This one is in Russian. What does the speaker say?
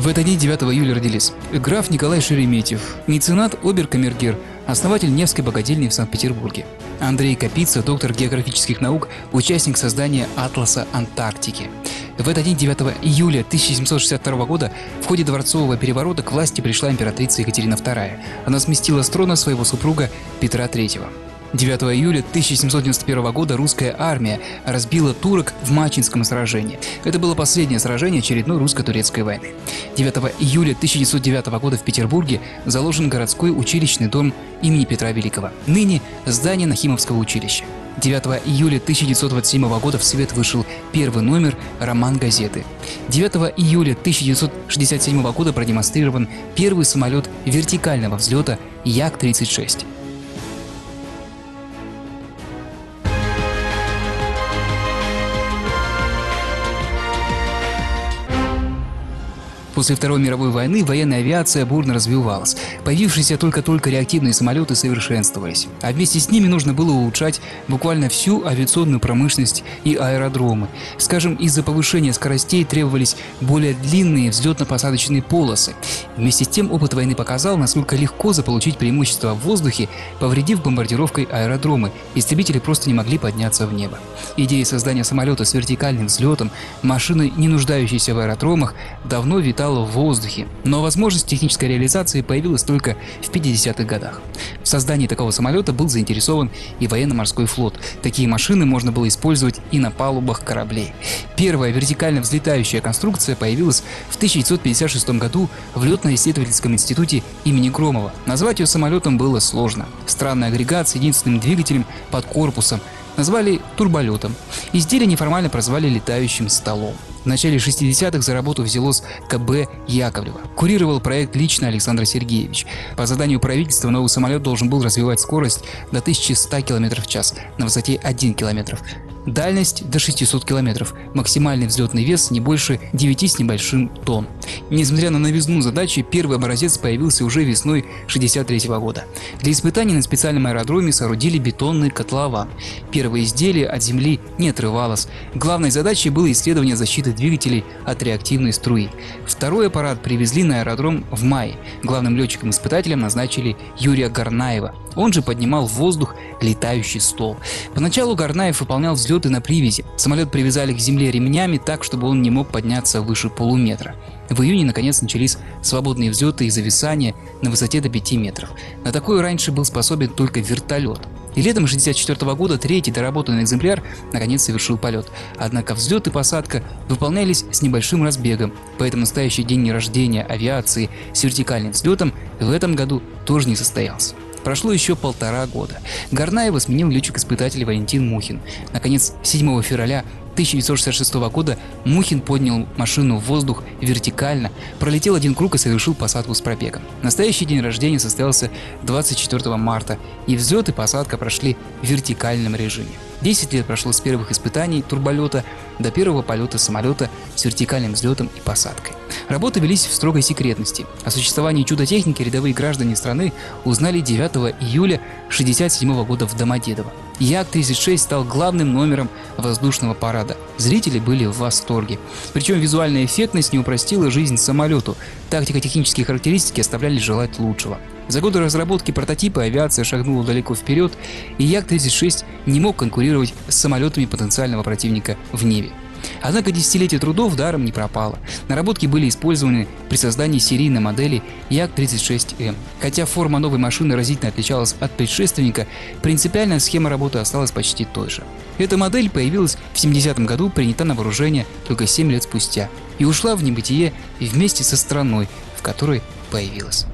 В этот день 9 июля родились граф Николай Шереметьев, меценат, обер-камергер, основатель Невской богадельни в Санкт-Петербурге. Андрей Капица, доктор географических наук, участник создания Атласа Антарктики. В этот день 9 июля 1762 года в ходе дворцового переворота к власти пришла императрица Екатерина II. Она сместила с трона своего супруга Петра III. 9 июля 1791 года русская армия разбила турок в Мачинском сражении. Это было последнее сражение очередной русско-турецкой войны. 9 июля 1909 года в Петербурге заложен городской училищный дом имени Петра Великого, ныне здание Нахимовского училища. 9 июля 1927 года в свет вышел первый номер «Роман газеты». 9 июля 1967 года продемонстрирован первый самолет вертикального взлета Як-36. После Второй мировой войны военная авиация бурно развивалась. Появившиеся только-только реактивные самолеты совершенствовались. А вместе с ними нужно было улучшать буквально всю авиационную промышленность и аэродромы. Скажем, из-за повышения скоростей требовались более длинные взлетно-посадочные полосы. Вместе с тем опыт войны показал, насколько легко заполучить преимущество в воздухе, повредив бомбардировкой аэродромы. Истребители просто не могли подняться в небо. Идея создания самолета с вертикальным взлетом, машины, не нуждающейся в аэродромах, давно витала в воздухе, но возможность технической реализации появилась только в 50-х годах. В создании такого самолета был заинтересован и военно-морской флот. Такие машины можно было использовать и на палубах кораблей. Первая вертикально взлетающая конструкция появилась в 1956 году в летно-исследовательском институте имени Громова. Назвать ее самолетом было сложно. Странный агрегат с единственным двигателем под корпусом назвали турболетом. Изделие неформально прозвали летающим столом. В начале 60-х за работу взялось КБ Яковлева. Курировал проект лично Александр Сергеевич. По заданию правительства новый самолет должен был развивать скорость до 1100 км в час на высоте 1 км. Дальность до 600 км. Максимальный взлетный вес не больше 9 с небольшим тонн. Несмотря на новизну задачи, первый образец появился уже весной 1963 года. Для испытаний на специальном аэродроме соорудили бетонный котлован. Первое изделие от земли не отрывалось. Главной задачей было исследование защиты двигателей от реактивной струи. Второй аппарат привезли на аэродром в мае. Главным летчиком-испытателем назначили Юрия Горнаева. Он же поднимал в воздух летающий стол. Поначалу Горнаев выполнял взлеты на привязи. Самолет привязали к земле ремнями так, чтобы он не мог подняться выше полуметра. В июне, наконец, начались свободные взлеты и зависания на высоте до 5 метров. На такое раньше был способен только вертолет. И летом 1964 года третий доработанный экземпляр наконец совершил полет. Однако взлет и посадка выполнялись с небольшим разбегом, поэтому настоящий день рождения авиации с вертикальным взлетом в этом году тоже не состоялся. Прошло еще 1,5 года. Горнаева сменил летчик-испытатель Валентин Мухин. Наконец, 7 февраля 1966 года Мухин поднял машину в воздух вертикально, пролетел один круг и совершил посадку с пробегом. Настоящий день рождения состоялся 24 марта, и взлет и посадка прошли в вертикальном режиме. 10 лет прошло с первых испытаний турболета до первого полета самолета с вертикальным взлетом и посадкой. Работы велись в строгой секретности. О существовании чудо-техники рядовые граждане страны узнали 9 июля 1967 года в Домодедово. Як-36 стал главным номером воздушного парада. Зрители были в восторге. Причем визуальная эффектность не упростила жизнь самолету. Тактико-технические характеристики оставляли желать лучшего. За годы разработки прототипа авиация шагнула далеко вперед, и Як-36 не мог конкурировать с самолетами потенциального противника в небе. Однако десятилетие трудов даром не пропало. Наработки были использованы при создании серийной модели Як-36М. Хотя форма новой машины разительно отличалась от предшественника, принципиальная схема работы осталась почти той же. Эта модель появилась в 70-м году, принята на вооружение только 7 лет спустя и ушла в небытие вместе со страной, в которой появилась.